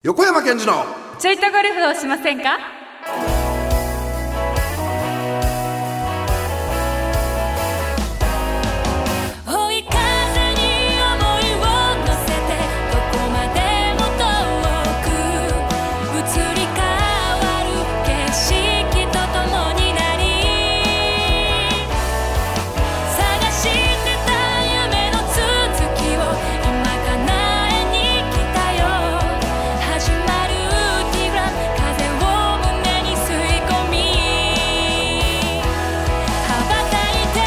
横山健二のちょいとゴルフをしませんか？ 追い風に想いを乗せてどこまでも遠く移り変わる景色とともになり探してた夢の続きを今叶えに来たよ。始まるティグラン風を胸に吸い込み羽ばたいて。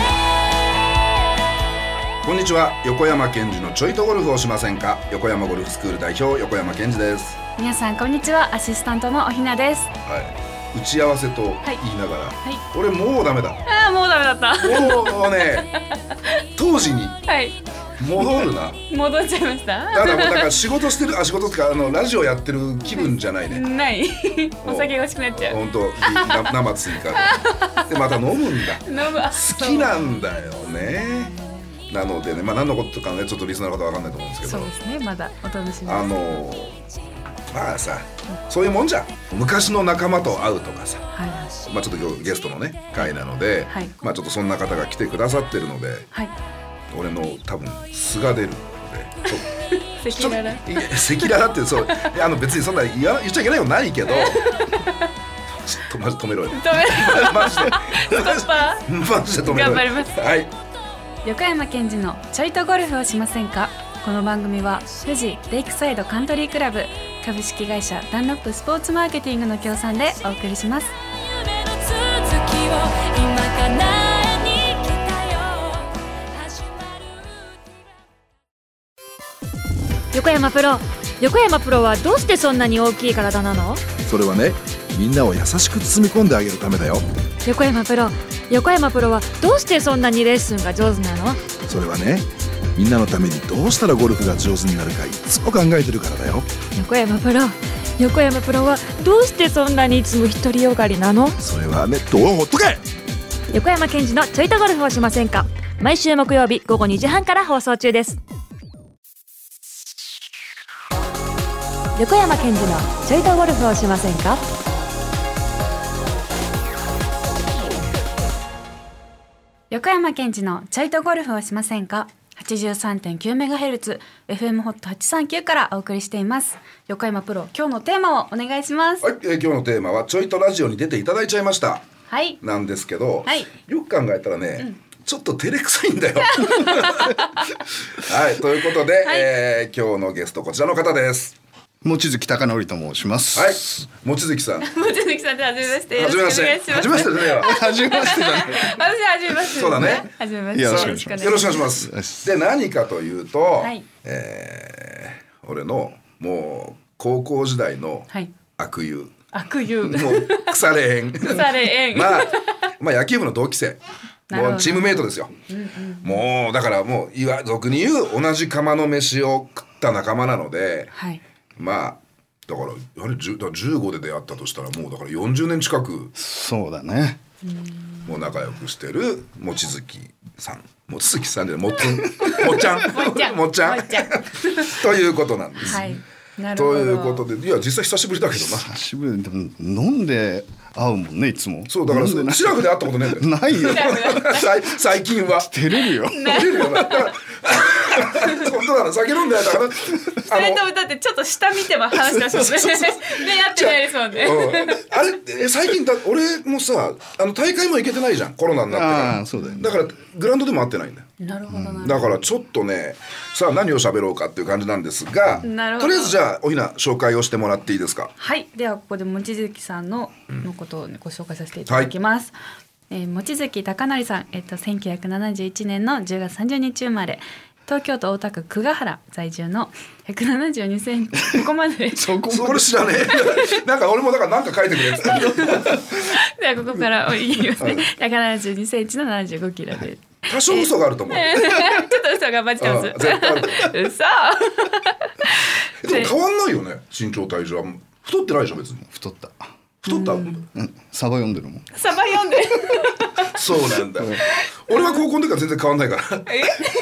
こんにちは。横山健二のちょいとゴルフをしませんか。横山ゴルフスクール代表横山健二です。 皆さんこんにちは。アシスタントのおひなです。 はい、打ち合わせと言いながら、俺もうダメだ。 ああ、もうダメだった。 もうね当時にはい、 戻るな。 戻っちゃいました。 だから仕事してる仕事ってかラジオやってる気分じゃないね。 ないお酒が欲しくなっちゃう。 本当生追加でまた飲むんだ。 飲む。 好きなんだよね。なのでね、何のことかねちょっとリスナーの方は分かんないと思うんですけど、 そうですね、まだお楽しみです。 まあさ、そういうもんじゃん。昔の仲間と会うとかさ、 はい、 ちょっと今日ゲストのね回なので、 はい、 ちょっとそんな方が来てくださってるので、はい、俺の多分素が出るので赤裸々 赤裸々ってそう別にそんな言っちゃいけないよないけどマジ止めろよ。マジでストッパーマジで止めろよ。 頑張ります。 はい、 横山健二のちょいとゴルフをしませんか。この番組は富士レイクサイドカントリークラブ株式会社ダンロップスポーツマーケティングの協賛でお送りします。 夢の続きを今叶えに来たよ。始まる横山プロはどうしてそんなに大きい体なの？ それはね、みんなを優しく包み込んであげるためだよ。 横山プロはどうしてそんなにレッスンが上手なの？ それはね、みんなのためにどうしたらゴルフが上手になるかいつも考えてるからだよ。 横山プロはどうしてそんなにいつも独りよがりなの？ それはね、どうほっとけ。 横山健二のちょいとゴルフをしませんか。毎週木曜日午後2時半から放送中です。横山健二のちょいとゴルフをしませんか。 横山健二のちょいとゴルフをしませんか。 83.9MHz FM ホット839からお送りしています。横山プロ、今日のテーマをお願いします。 はい、今日のテーマはちょいとラジオに出ていただいちゃいました、 はい、 なんですけど、 はい、 よく考えたらね、ちょっと照れくさいんだよはい、ということで、はい、今日のゲストこちらの方です。 望月貴則と申します。 はい、望月さん。 望月さんで初めまして。 初めまして。初めましてね。 初めましてだね。 私初めまして。 そうだね。 初めまして。 よろしくお願いします。 よろしくお願いします。で、何かというと、 はい、 俺のもう高校時代の悪友。 悪友。 もう腐れ縁。 腐れ縁。 まあ野球部の同期生。もうチームメイトですよ。もうだからもう俗に言う同じ釜の飯を食った仲間なので。はい。まあだから15で出会ったとしたらもうだから40年近くそうだね、 もう仲良くしてる望月さんじゃないもっちゃんということなんです、はい、 なるほど。 ということで、いや実際久しぶりだけどな。 久しぶりでも飲んで会うもんね、いつも。 そうだからシラフで会ったことねえんだよ。 ないよ最近は照れるよだから本当だな、酒飲んでないだから 2人ともだってちょっと下見ても話してますもんね。目合ってないですもんね。 あれ最近俺もさ大会も行けてないじゃん、コロナになってから。 そうだよね。 だからグラウンドでも会ってないんだよ。 なるほどだからちょっとね、さあ何を喋ろうかっていう感じなんですが、とりあえずじゃあおひな紹介をしてもらっていいですか。 はい、ではここで望月さんのことを、ご紹介させていただきます。望月貴則さん、1971年の10月30日生まれ、東京都大田区久我原在住の172センチ。ここまでそれ知らねえなんか俺もだから何か書いてくれってではここから言いますね。172センチの75キロで多少嘘があると思う。 ちょっと嘘が混じってます。 絶対ある嘘でも変わんないよね、身長体重は。太ってないでしょ別に。 太った、 サバ読んでるもん。 サバ読んでるそうなんだ俺は高校の時から全然変わんないから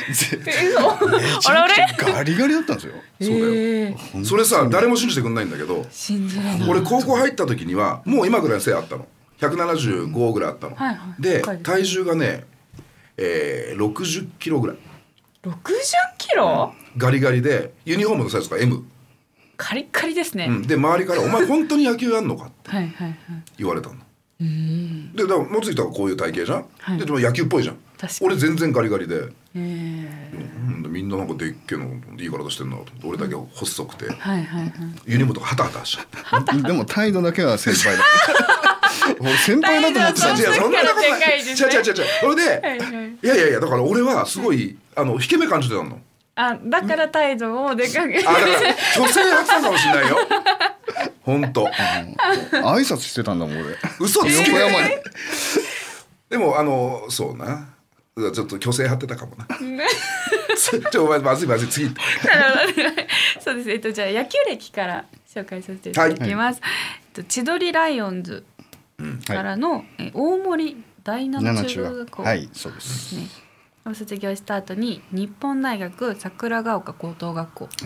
あれあれガリガリだったんですよ。 そうだよ、それさ誰も信じてくんないんだけど、 信じられない。 俺高校入った時にはもう今ぐらいの背あったの、175ぐらいあったの、 はいはい、 で体重がね、60キロぐらい。 60キロ、 ガリガリでユニフォームのサイズが M、 カリッカリですね、 で周りから「お前本当に野球やんのか?」ってはいはいはい、 言われたの。でだから望月とかこういう体型じゃん、 はい、 でも野球っぽいじゃん。俺全然ガリガリで、みんななんかでっけえのいい体してんなと思って、俺だけ細くて、はいはいはい、ユニフォームとかハタハタしちゃってでも態度だけは先輩だ俺先輩だと思ってたんですよ。 そんなことない。違う。それで、はいはい、いやだから俺はすごい引け目感じてたの。 あ、だから態度をでかく。 だから虚勢張ってたかもしれないよ。本当。 挨拶してたんだもん俺。 嘘つけ。でもそうな。ちょっと虚勢張ってたかもな。お前まずい次。 そうです。じゃあ野球歴から紹介させていただきます。千鳥ライオンズからの大森第七中学校、 はいそうですね。 卒業した後に日本大学桜ヶ丘高等学校、はい、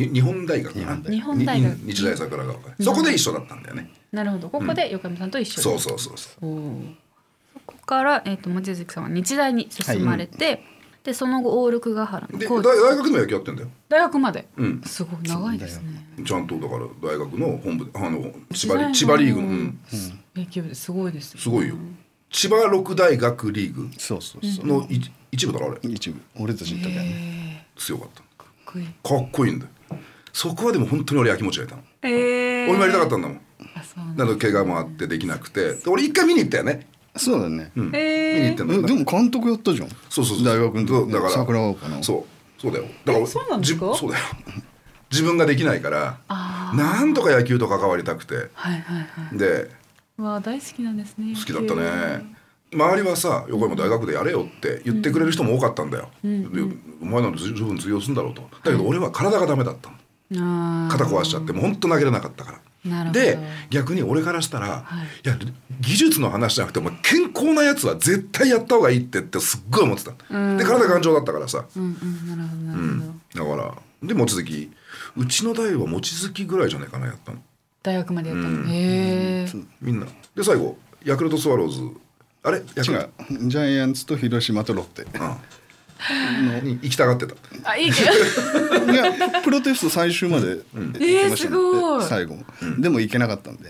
日本大学日本大学日大桜ヶ丘、そこで一緒だったんだよね。 なるほど、ここで横山さんと一緒に、そうそこから、望月さんは日大に進まれて、でその後オール久我原ので大学でも野球やってんだよ。 大学まで、すごい長いですね。 ちゃんとだから大学の本部千葉リーグの、 野球部ですごいですよね。 すごいよ。千葉六大学リーグの一部だろあれ。 一部。俺たち行ったからね。 強かった。かっこいいんだよ。そこはでも本当に俺やきもち焼いたの。俺もやりたかったんだもん。なので怪我もあってできなくて、俺一回見に行ったよね。 そうだね。 見に行ったんだよ。 でも監督やったじゃん。そう大学のだから桜ヶ丘の。 そうだよ。だからそうなんですか。 そうだよ。自分ができないからなんとか野球と関わりたくて、でわあ大好きなんですね。 好きだったね。周りはさ横山大学でやれよって言ってくれる人も多かったんだよ。お前なんて十分通用するんだろうと。だけど俺は体がダメだったの。肩壊しちゃってもうほんと投げれなかったから。で逆に俺からしたら、いや技術の話じゃなくても健康なやつは絶対やった方がいいってすっごい思ってた。で体頑丈だったからさ。だからで望月うちの代は望月ぐらいじゃないかなやったの。 大学までやったの。へえ。 みんなで最後ヤクルトスワローズあれ違うジャイアンツと広島とロッテに行きたがってた。 あいいけどいやプロテスト最終まで行きましたね。最後でも行けなかったんで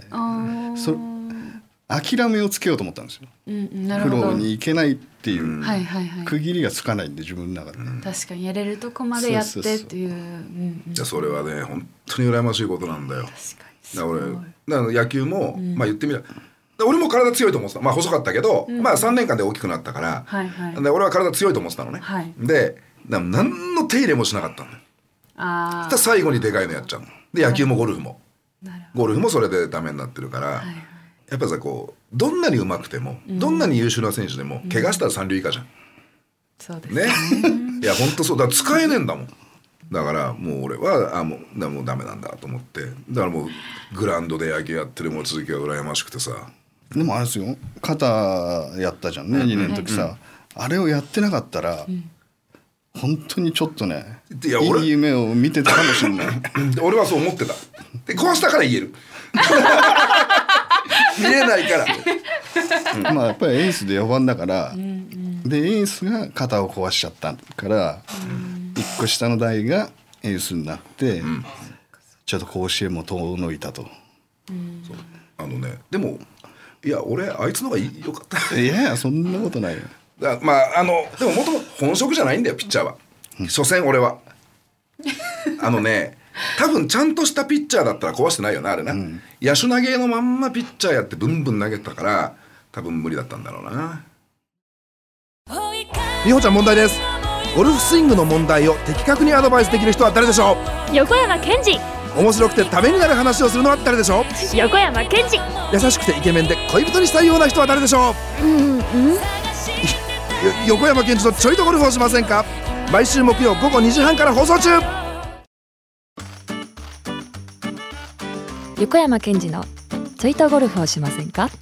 諦めをつけようと思ったんですよ。プロに行けないっていう区切りがつかないんで自分の中で。 確かにやれるとこまでやってっていう。 じゃあそれはね本当に羨ましいことなんだよ。だから野球もまあ言ってみれば俺も体強いと思ってた。まあ細かったけど、まあ3年間で大きくなったから、で俺は体強いと思ってたのね。で何の手入れもしなかったんだよ。で最後にでかいのやっちゃうの。で野球もゴルフもそれでダメになってるから、やっぱさこうどんなに上手くても、どんなに優秀な選手でも怪我したら三塁以下じゃん。 そうですね。 いや本当そうだから使えねえんだもん。だからもう俺はもうダメなんだと思って、だからもうグラウンドで野球やってる望月が羨ましくてさ。 でもあれですよ肩やったじゃんね、2年の時さ、あれをやってなかったら、本当にちょっとねいい夢を見てたかもしれない俺はそう思ってた。で壊したから言える見れないから、 まあやっぱりエースで4番だから、でエースが肩を壊しちゃったから、1個下の代がエースになって、ちょっと甲子園も遠のいたと。 でもいや俺あいつの方がよかった。 いやそんなことないよ。 まあでも元々本職じゃないんだよピッチャーは。所詮俺は多分ちゃんとしたピッチャーだったら壊してないよなあれな。野手投げのまんまピッチャーやってブンブン投げたから多分無理だったんだろうな。 美穂ちゃん問題です。ゴルフスイングの問題を的確にアドバイスできる人は誰でしょう。横山健二。 面白くてためになる話をするのは誰でしょう。 横山健二。 優しくてイケメンで恋人にしたいような人は誰でしょう。横山健二とちょいとゴルフをしませんか。毎週木曜午後2時半から放送中。 横山健二のちょいとゴルフをしませんか。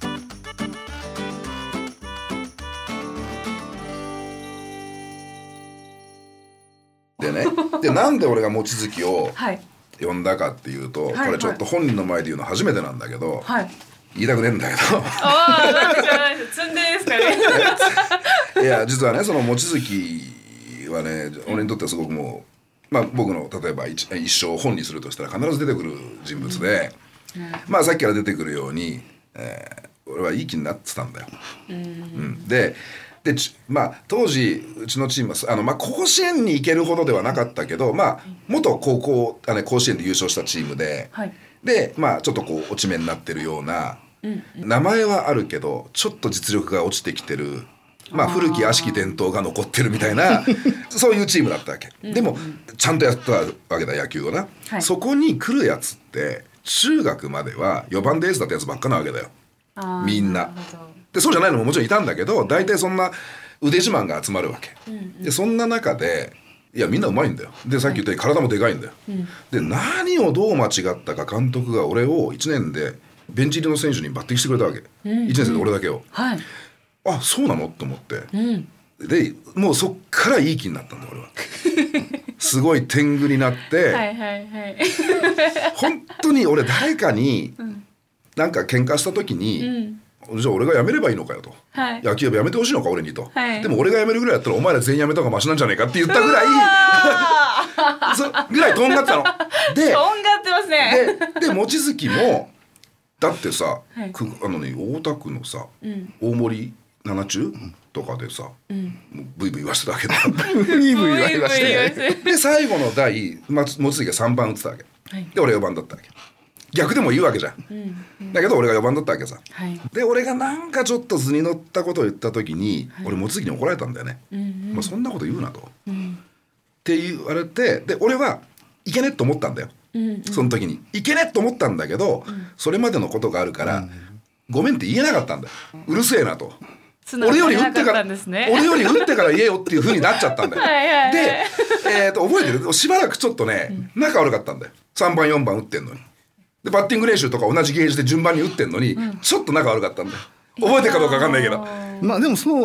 でなんで俺が望月をはい呼んだかっていうと、 はいこれちょっと本人の前で言うの初めてなんだけど、 はい。 言いたくねえんだけどああ、なんでじゃないです。積んでですかね。 いや実はねその望月はね俺にとってはすごくもう、まあ、僕の例えば一生本にするとしたら必ず出てくる人物で、まあさっきから出てくるように、俺はいい気になってたんだよ。でまあ当時うちのチームはまあ、甲子園に行けるほどではなかったけど、まあ、元高校甲子園で優勝したチームで、 はい。 でまあちょっとこう落ち目になってるような、名前はあるけどちょっと実力が落ちてきてる、まあ、古き悪しき伝統が残ってるみたいなそういうチームだったわけ。でもちゃんとやってたわけだ野球をな、 はい、 そこに来るやつって中学までは4番でエースだったやつばっかなわけだよみんな。でそうじゃないのももちろんいたんだけど大体そんな腕自慢が集まるわけ、でそんな中でいやみんなうまいんだよ。でさっき言ったように体もでかいんだよ、で何をどう間違ったか監督が俺を1年でベンチ入りの選手に抜擢してくれたわけ、1年生で俺だけを、 はい、 あそうなのと思って、でもうそっからいい気になったんだ俺はすごい天狗になってはいはいはい本当に俺誰かになんか喧嘩した時に、じゃあ俺が辞めればいいのかよと、 はい、 野球部辞めてほしいのか俺にと、 はい、 でも俺が辞めるぐらいやったらお前ら全員辞めた方がマシなんじゃないかって言ったぐらいぐらいとんがってたのでとんがってますねで望月もだってさ、 はい、 大田区のさ、大森七中とかでさ、もうブイブイ言わせてたわけだブイブイ言われましてで最後の代望月が3番打ってたわけ、はい、で俺4番だったわけ。逆でもいいわけじゃん、だけど俺が4番だったわけさ、はい、で俺がなんかちょっと図に乗ったことを言った時に、はい、俺望月に怒られたんだよね、まあ、そんなこと言うなと、って言われて、で俺はいけねえと思ったんだよ、その時にいけねえと思ったんだけど、それまでのことがあるから、ごめんって言えなかったんだよ。うるせえなと、俺より打ってから言えよっていう風になっちゃったんだよはい、で、覚えてる？しばらくちょっとね、仲悪かったんだよ。3番4番打ってんのに、でバッティング練習とか同じゲージで順番に打ってんのに、ちょっと仲悪かったんだよ。覚えてるかどうか分かんないけど、 まあでもそう、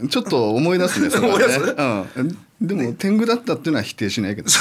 ちょっと思い出すねそれはね、でも天狗だったっていうのは否定しないけど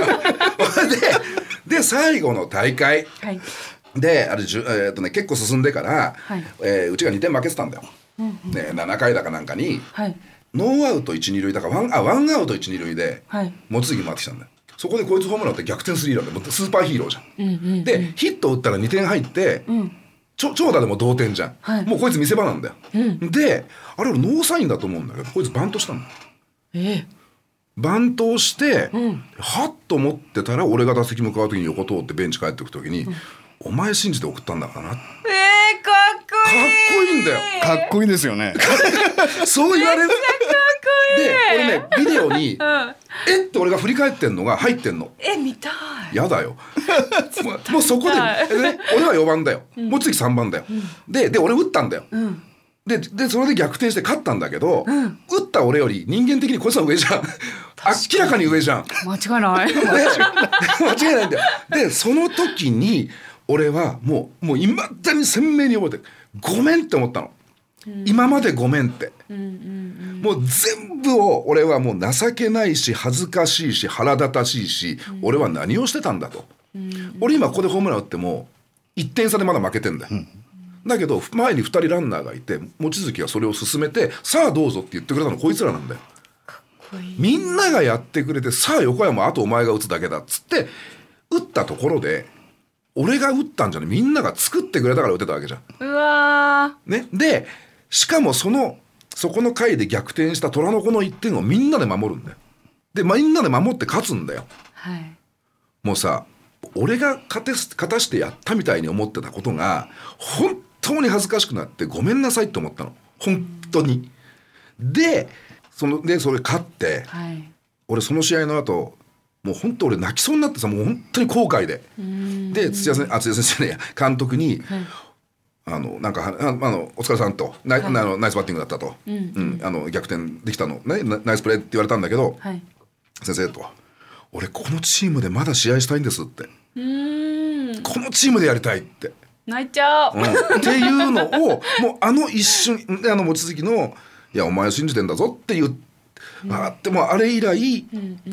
で最後の大会、はい、で結構進んでから、はい、うちが2点負けてたんだよ、7回だかなんかに、はい、ノーアウト 1,2 塁だかワンアウト 1,2 塁で、はい、望月回ってきたんだよ。そこでこいつホームランって逆転スリーランでスーパーヒーローじゃん、でヒット打ったら2点入って、長打でも同点じゃん、はい、もうこいつ見せ場なんだよ、であれ俺ノーサインだと思うんだけどこいつバントしたんだよ、バントをして、はっと思ってたら俺が打席向かう時に横通ってベンチ帰ってく時に、お前信じて送ったんだからな、かっこいいんだよ。 かっこいいですよねそう言われるで俺ねビデオに、って俺が振り返ってんのが入ってんの。 見たい。 やだよもうそこで、俺は4番だよ、望月3番だよ、で俺打ったんだよ、でそれで逆転して勝ったんだけど、打った俺より人間的にこいつは上じゃん明らかに上じゃん。 間違いない間違いないんだよ。でその時に俺はもういまだに鮮明に覚えてる。ごめんって思ったの、今までごめんって、もう全部を俺はもう情けないし恥ずかしいし腹立たしいし、俺は何をしてたんだと、俺今ここでホームラン打っても1点差でまだ負けてんだよ、だけど前に2人ランナーがいて望月がそれを進めてさあどうぞって言ってくれたのこいつらなんだよ。かっこいい。みんながやってくれてさあ横山あとお前が打つだけだっつって打ったところで俺が打ったんじゃない、みんなが作ってくれたから打てたわけじゃん。 うわー、 ね、でしかもそこの回で逆転した虎の子の1点をみんなで守るんだよ。でみんなで守って勝つんだよ、はい、もうさ俺が勝たしてやったみたいに思ってたことが本当に恥ずかしくなってごめんなさいって思ったの本当に。でそれ勝って、はい、俺その試合の後もう本当俺泣きそうになってさ、もう本当に後悔で、で土屋先生ね監督に、はい、なんかお疲れさんとナイスバッティングだったと、逆転できたの、ね、ナイスプレーって言われたんだけど、はい、先生と俺このチームでまだ試合したいんですって、このチームでやりたいって泣いちゃう、 っていうのをもう一瞬望月のいやお前を信じてんだぞって言って、もうあれ以来、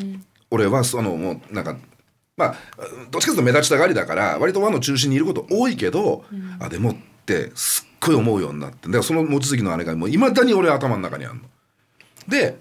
俺はもうなんかまあどっちかというと目立ちたがりだから割と輪の中心にいること多いけど、あでもってすっごい思うようになって、だからその望月のあれがもういまだに俺頭の中にあるので、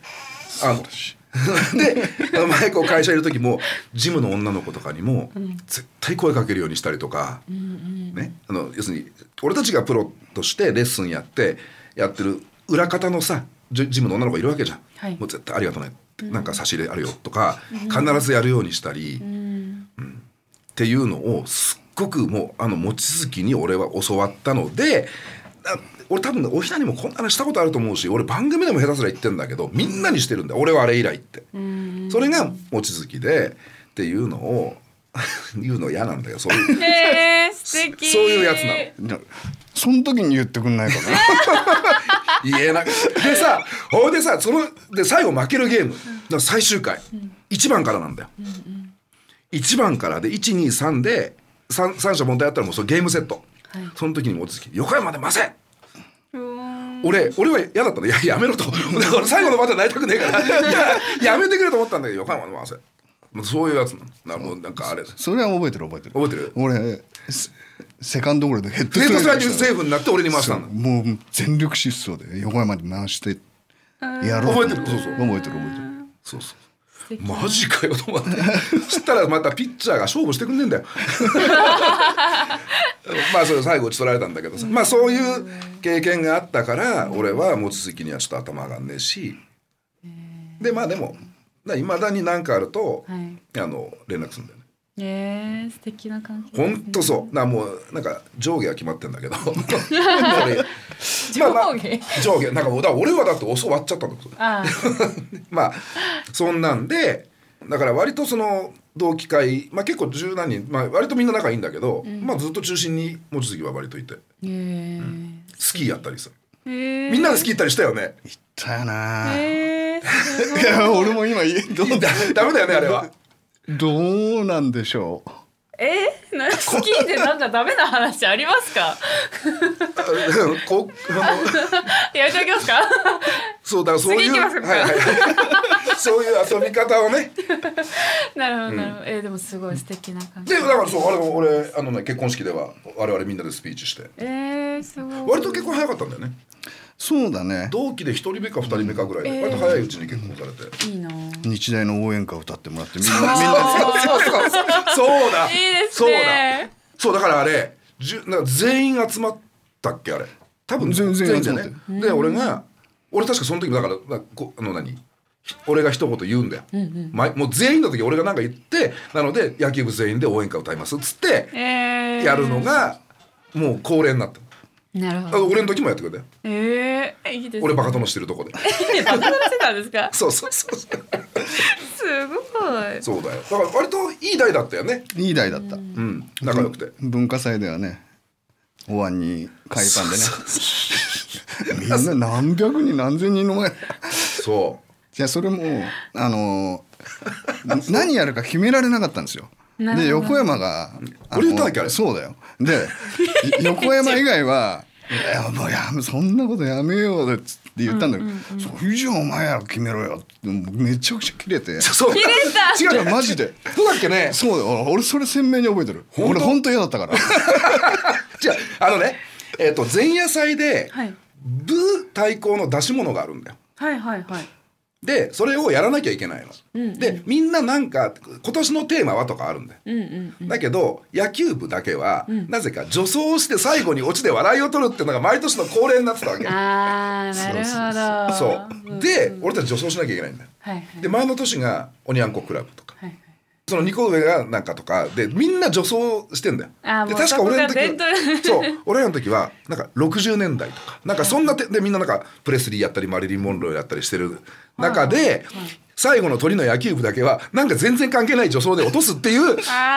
で前こう会社いる時もジムの女の子とかにも絶対声かけるようにしたりとか、ね、要するに俺たちがプロとしてレッスンやってる裏方のさジムの女の子いるわけじゃん、はい、もう絶対ありがとうね、なんか差し入れあるよとか必ずやるようにしたり、っていうのをすっごくもう望月に俺は教わったので、俺多分おひなにもこんな話したことあると思うし、俺番組でも下手すら言ってんだけどみんなにしてるんだよ俺はあれ以来って。それが望月でっていうのを言うの嫌なんだよ、そういう素敵そういうやつなの。 その時に言ってくんないかな言えなくでさ、ほいでさで最後負けるゲームの最終回、1番からなんだよ、1番からで 1,2,3 で三者問題あったらもうそれゲームセット、その時に望月横山でません、俺は嫌だったの。やめろとだから最後のまで泣いたくねえからやめてくれと思ったんだけど横山でません、そういうやつなの。なんかあれそれは覚えてる俺セカンドゴロでヘッドスライディングセーフになって俺に回したんだ。 もう全力疾走で横山に回してやろう。 覚えてる。 覚えてるそうマジかよと思ってそしたらまたピッチャーが勝負してくんねえんだよまあそれ最後打ち取られたんだけどさ、まあそういう経験があったから俺は望月にはちょっと頭上がんねえし、でまあでもいまだに何かあると、連絡するんだよね。 素敵な関係。 ほんとそうもうなんか上下は決まってんだけど上下なんかだから俺はだって教わっちゃったんだまあそんなんでだから割とその同期会、結構十何人、割とみんな仲いいんだけど、ずっと中心に望月は割といて、スキーやったりさ、みんなでスキー行ったりしたよね。 行ったよな、いや俺も今ダメだよねあれは。 どうなんでしょう。 スキーでなんかダメな話ありますかやめておきますかそうだからそういう、そういう遊び方をねなるほどなるほど、でもすごい素敵な感じでだからそう俺結婚式では我々みんなでスピーチして、 すごい割と結婚早かったんだよね。 そうだね、 同期で1人目か2人目かぐらいで、割と早いうちに結婚されて、 いいな。 日大の応援歌を歌ってもらってみんなそうだいいですね。 そうだからあれなんか全員集まったっけあれ多分全員じゃね。で俺確かその時だから俺が一言言うんだよ、もう全員の時俺が何か言って、なので野球部全員で応援歌歌いますっつってやるのがもう恒例になった。 なるほど。 俺の時もやってくれたよ。 いいですね。 俺バカ殿してるとこでバカ殿してたんですかそうすごいそうだよ。だから割といい代だったよね。 いい代だった、 仲良くて文化祭ではねお椀に海パンでねみんな何百人何千人の前そうじゃあそれも何やるか決められなかったんですよ。で横山が俺言ったっけあれ。 そうだよ。で横山以外はもうそんなことやめようって言ったんだけど、それじゃお前ら決めろよってめちゃくちゃキレて。 そうキレた。 違うマジで。 そうだっけね。 そうだよ。俺それ鮮明に覚えてる。俺本当嫌だったから。 じゃ前夜祭で部対抗の出し物があるんだよ。でそれをやらなきゃいけないの、でみんななんか今年のテーマはとかあるんだよ、だけど野球部だけは、なぜか女装して最後にオチで笑いを取るっていうのが毎年の恒例になってたわけ。 なるほど。 そうで、俺たち女装しなきゃいけないんだよ、で前の年がおにゃんこクラブとか、その2個上がなんかとかでみんな女装してんだよ。で確か俺の時俺らの時はなんか60年代とかなんかそんなでみんななんかプレスリーやったりマリリン・モンローやったりしてる中で、最後の鳥の野球部だけはなんか全然関係ない女装で落とすっていう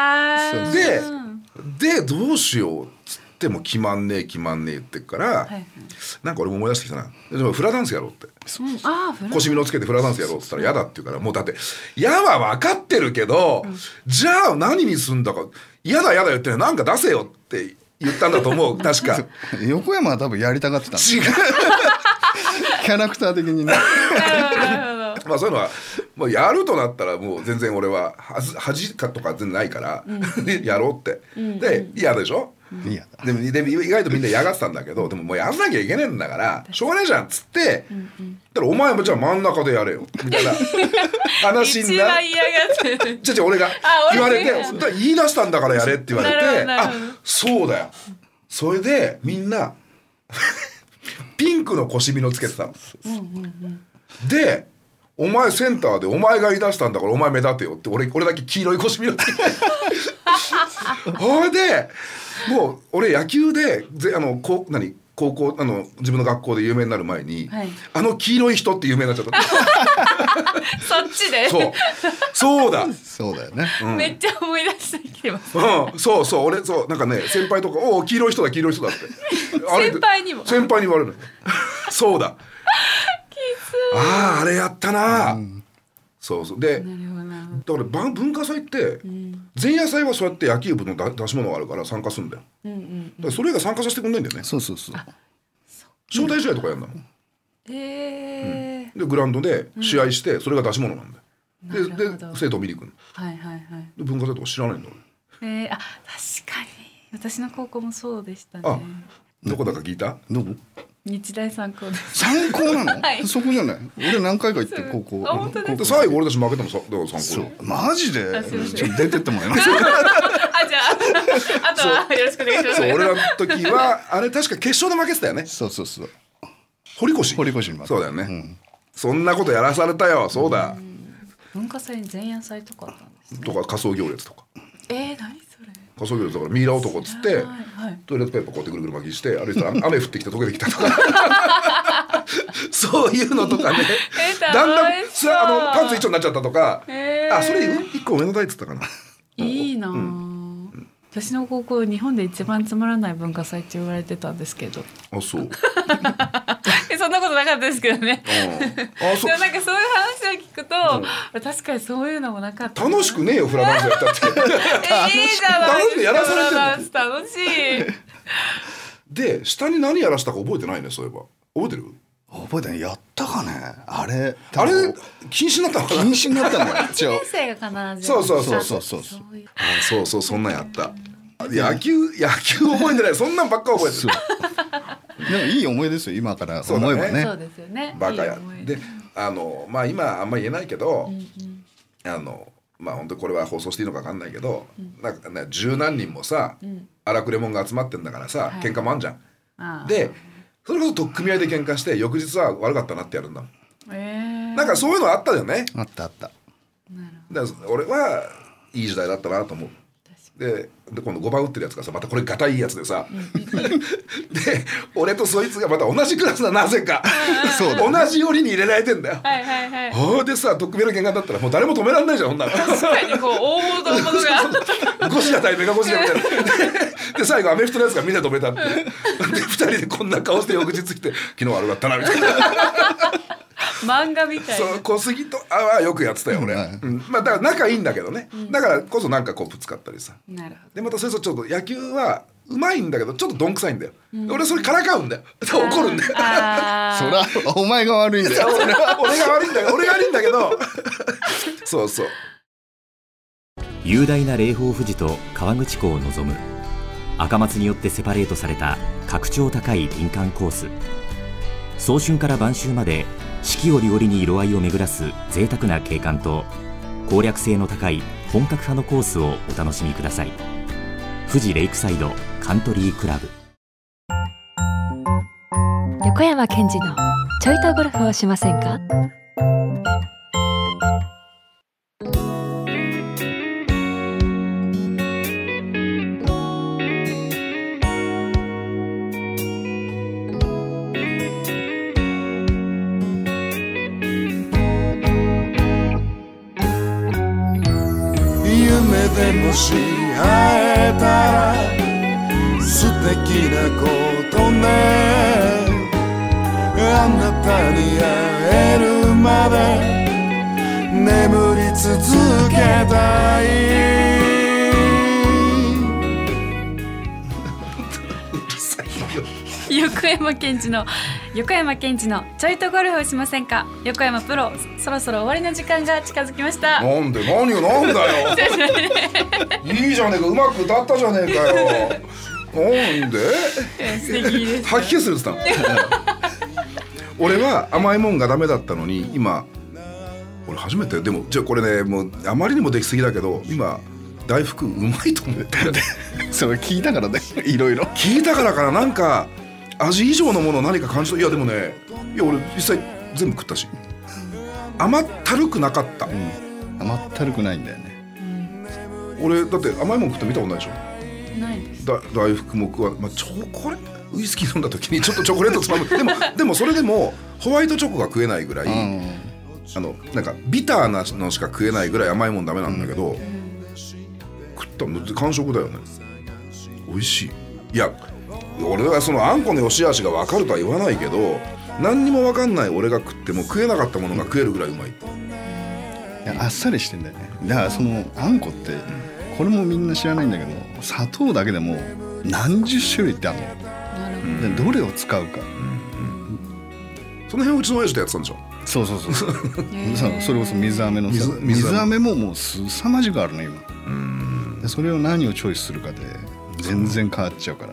でどうしようっつっても決まんねえ言ってから、なんか俺も思い出してきたな。でもフラダンスやろうって、腰みのつけてフラダンスやろうっつったら嫌だって言うから、もうだって嫌は分かってるけど、じゃあ何にすんだか嫌だ言ってなんか出せよって言ったんだと思う確か横山は多分やりたがってたんだ。 違うキャラクター的にねまあそういうのはまあ、やるとなったらもう全然俺は恥かとか全然ないから、やろうって、で嫌でしょ、でも意外とみんな嫌がってたんだけど、でももうやんなきゃいけねえんだからしょうがないじゃんっつって、だからお前もじゃあ真ん中でやれよみたいな話になって、じゃあ俺が言われて、言い出したんだからやれって言われて、あ、そうだよ。それでみんなピンクの腰みのつけてたの。でお前センターでお前が言い出したんだからお前目立てよって、俺だけ黄色い腰みのつけてほいでもう俺野球で高校自分の学校で有名になる前に、黄色い人って有名になっちゃったそっちでそうだよね、 めっちゃ思い出してきてます、 そう俺なんかね先輩とかお黄色い人だって先輩に言われるそうだあれやったな、そうでだから文化祭って、前夜祭はそうやって野球部の出し物があるから参加するんだよ、だからそれが参加させてくんないんだよね。 そう招待試合とかやるんだもん、でグラウンドで試合してそれが出し物なんだよ、で生徒を見に行くの、で文化祭とか知らないんだ俺。 確かに私の高校もそうでしたね。 どこだか聞いた？ どこ？ 日大三高です。 三高なの？そこじゃない。俺何回か行って高校。 本当ですか？ 最後俺たち負けたのだから三高。 マジで？ちょっと出てってもらえます？ じゃああとはよろしくお願いします。 俺らの時はあれ確か決勝で負けてたよね。 そう。 堀越に負けた。そうだよね。そんなことやらされたよ。そうだ。 文化祭に前夜祭とかあったんですね。 とか仮装行列とか。 何それ？ 仮装行列だからミイラ男っつってトイレットペーパーこうやってぐるぐる巻きして歩いたら雨降ってきて溶けてきたとかそういうのとかねだんだんパンツ一丁になっちゃったとか、それ一個上の代っつったかな。 いいな、私の高校日本で一番つまらない文化祭って言われてたんですけど。 あ、そうそんなことなかったですけどね。でもなんかそういう話を聞くと、確かにそういうのもなかった。 楽しくねえよフラダンスやったっていいじゃないですか。 やらされてるの楽しいで下に何やらしたか覚えてないね。そういえば覚えてる？ 覚えてない。やったかね。あれ禁止になったのかな。 禁止になったのか。 1年生が必ず。 そうそんなんやった。野球覚えてない。そんなんばっか覚えてる。 でもいい思いですよ今から思えばね。 そうですよね。 バカやでまあ今あんま言えないけど、まあ本当これは放送していいのか分かんないけど、なんかね十何人もさ荒くれ者が集まってんだからさ、喧嘩もあんじゃん。でそれこそ取っ組み合いで喧嘩して翌日は悪かったなってやるんだもん。なんかそういうのあったよね。 あった。だから俺はいい時代だったなと思う。で今度5番打ってるやつがさまたこれガタいいやつでさで俺とそいつがまた同じクラスだなぜか同じ寄りに入れられてんだよ。でさ取っ組み合いの喧嘩だったらもう誰も止められないじゃん。ほんなら確かにこう大物がゴシラ対メガゴシラみたいなで最後アメフトのやつがみんな止めたってで2人でこんな顔して翌日来て昨日悪かったなみたいな漫画みたいな。 そう小杉とはよくやってたよ俺、まあだから仲いいんだけどね、だからこそなんかこうぶつかったりさ。 なるほど。 でまたそれとちょっと野球はうまいんだけどちょっとどんくさいんだよ、俺それからかうんだよ怒るんだよそりゃお前が悪いんだよ俺が悪いんだけどそう雄大な霊峰富士と河口湖を望む赤松によってセパレートされた格調高い林間コース。早春から晩秋まで四季折々に色合いを巡らす贅沢な景観と攻略性の高い本格派のコースをお楽しみください。富士レイクサイドカントリークラブ。 横山健二のちょいとゴルフをしませんか？ 夢でもし会えたら素敵なことね。あなたに会えるまで眠り続けたい。 横山健二のちょいとゴルフをしませんか。横山プロそろそろ終わりの時間が近づきました。 なんで何よなんだよいいじゃねえか、うまく歌ったじゃねえかよなんで素敵です。 吐き気するって言ったの俺は甘いもんがダメだったのに今俺初めてでもじゃあこれねもうあまりにもできすぎだけど今大福うまいと思ってそれ聞いたからねいろいろ聞いたからかな、なんか味以上のものを何か感じた。いやでもねいや俺実際全部食ったし甘ったるくなかった、 甘ったるくないんだよね、 俺だって甘いもん食って見たことないでしょ。 ないです。 大福も食わ、チョコレートウイスキー飲んだ時にちょっとチョコレートつまむでもそれでもホワイトチョコが食えないぐらい、なんかビターなのしか食えないぐらい甘いもんダメなんだけど、食ったの完食だよね。美味しい。いや俺はそのあんこの良し悪しが分かるとは言わないけど、何にも分かんない俺が食っても食えなかったものが食えるぐらいうまい。 いやあっさりしてんだよね。だからそのあんこってこれもみんな知らないんだけど、砂糖だけでも何十種類ってあるの。でどれを使うか、 その辺うちの親父とやってたんでしょ。 そうそれこそ水飴のさ、水飴ももう凄まじくあるの今。でそれを何をチョイスするかで全然変わっちゃうから。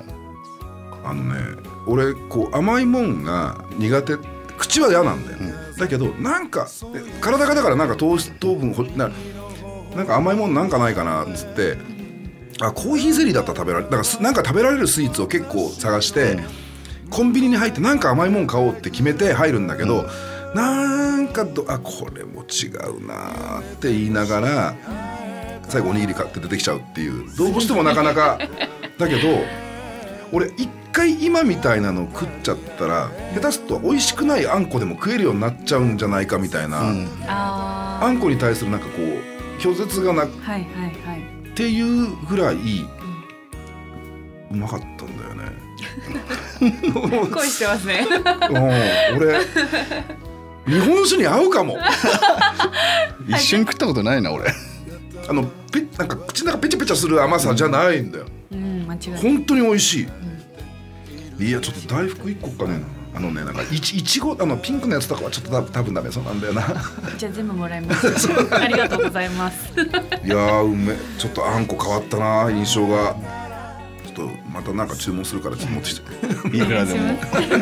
俺こう甘いもんが苦手、口は嫌なんだよ、だけどなんか体がだからなんか糖分なんか甘いもんなんかないかなっつって、コーヒーゼリーだったら食べられる、なんか食べられるスイーツを結構探して、コンビニに入ってなんか甘いもん買おうって決めて入るんだけど、なんかこれも違うなって言いながら最後おにぎり買って出てきちゃうっていう、どうしてもなかなかだけど俺一回今みたいなの食っちゃったら下手すると美味しくないあんこでも食えるようになっちゃうんじゃないかみたいな、あんこに対するなんかこう拒絶がなっていうぐらいうまかったんだよね恋してますね俺日本酒に合うかも一瞬食ったことないな俺。 なんか口の中ペチャペチャする甘さじゃないんだよ、 間違いない。 本当に美味しい、いやちょっと大福1個かね、なんかいちごピンクのやつとかはちょっと多分ダメそうなんだよなじゃあ全部もらいますありがとうございますいやちょっとあんこ変わったな印象が。ちょっとまたなんか注文するからちょっと持ってきていくらでも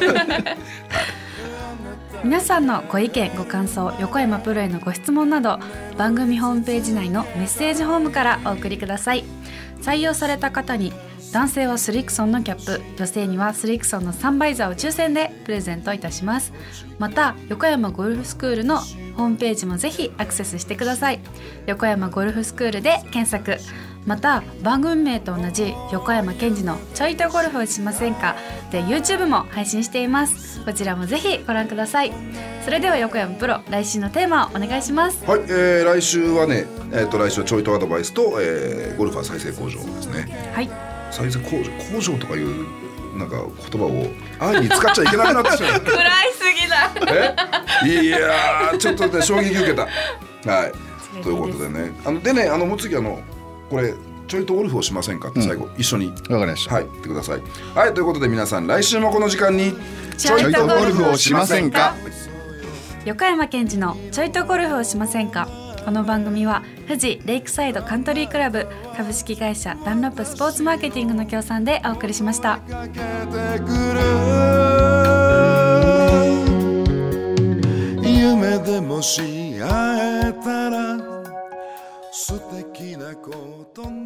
皆さんのご意見ご感想、横山プロへのご質問など番組ホームページ内のメッセージフォームからお送りください。採用された方に男性はスリクソンのキャップ、女性にはスリクソンのサンバイザーを抽選でプレゼントいたします。また横山ゴルフスクールのホームページもぜひアクセスしてください。横山ゴルフスクールで検索、また番組名と同じ横山健二のちょいとゴルフをしませんかで YouTube も配信しています。こちらもぜひご覧ください。それでは横山プロ、来週のテーマをお願いします。 はい、来週はね、来週はちょいとアドバイスと、ゴルファー再生工場ですね。 はい、 再生工場とかいうなんか言葉を安易に使っちゃいけなくなってしまう暗いすぎだいやーちょっとね衝撃受けたはいということでね、でねもう次これちょいとゴルフをしませんかって最後、一緒にわかりました。 はい言ってください。はいということで皆さん来週もこの時間にちょいとゴルフをしませんか。 横山健二のちょいとゴルフをしませんか。この番組は富士レイクサイドカントリークラブ株式会社ダンロップスポーツマーケティングの協賛でお送りしました。 夢でもし会えたら素敵なこと